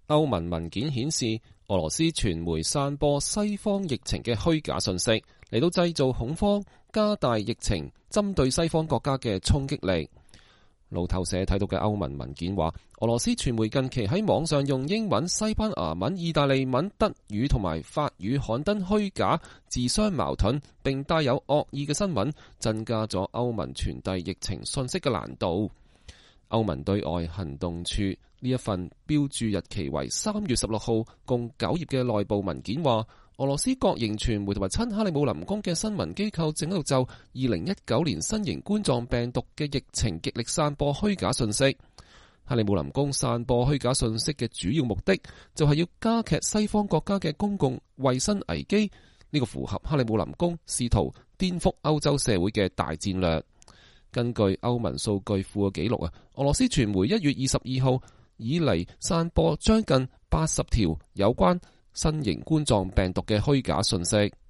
歐盟文件顯示，俄羅斯傳媒散播西方疫情嘅虛假信息，嚟到製造恐慌，加大疫情針對西方國家嘅衝擊力。路透社睇到嘅歐盟文件話，俄羅斯傳媒近期喺網上用英文、西班牙文、意大利文、德語同埋法語刊登虛假、自相矛盾並帶有惡意嘅新聞，增加咗歐盟傳遞疫情信息嘅難度。歐盟對外行動處呢一份標注日期為3月16號，共9頁嘅內部文件話，俄羅斯國營傳媒同埋親克里姆林宮嘅新聞機構正喺度就2019年新型冠狀病毒嘅疫情極力散播虛假信息。克里姆林宮散播虛假信息嘅主要目的就係要加劇西方國家嘅公共衛生危機，呢個符合克里姆林宮試圖顛覆歐洲社會嘅大戰略。根據歐盟數據庫嘅記錄，俄羅斯傳媒1月22號以嚟散播將近80條有關新型冠狀病毒嘅虛假信息。